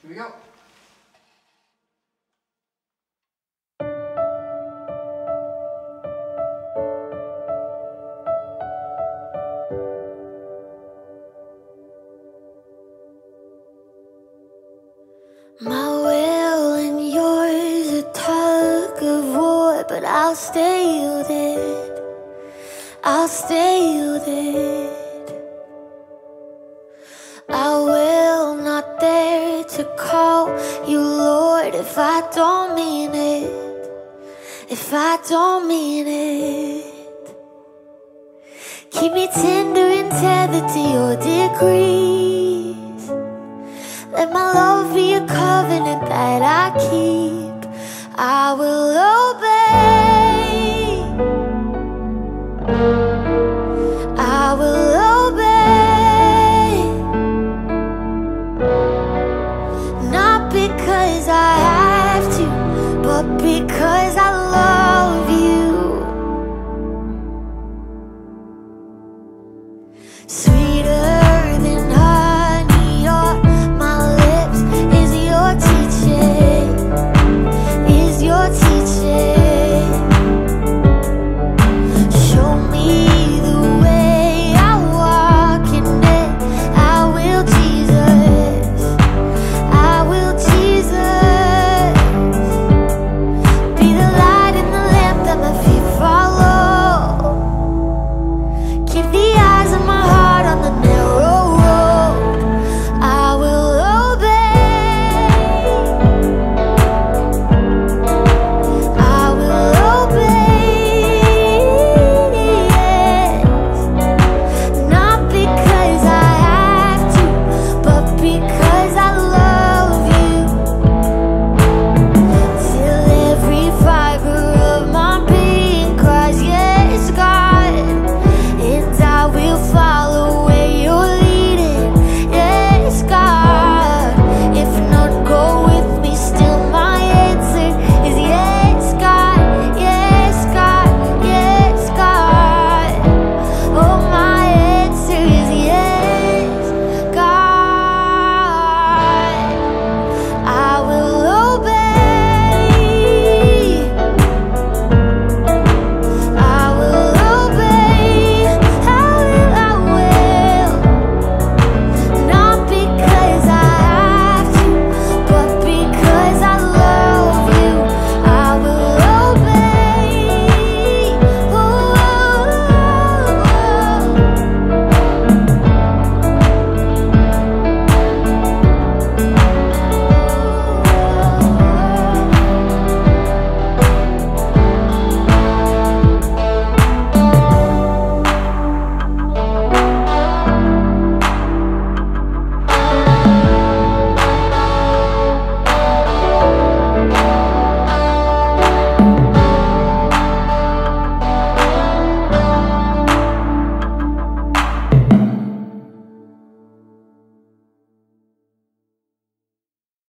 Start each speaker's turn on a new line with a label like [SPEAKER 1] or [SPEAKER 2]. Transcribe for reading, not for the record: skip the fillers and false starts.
[SPEAKER 1] Here we go.
[SPEAKER 2] My will and yours a tug of war, but I'll stay yielded. I'll stay yielded. I will not dare to call you Lord if I don't mean it. If I don't mean it. Keep me tender and tethered to your decrees. Let my love be a covenant that I keep. I will obey. I will obey. Not because I have to, but because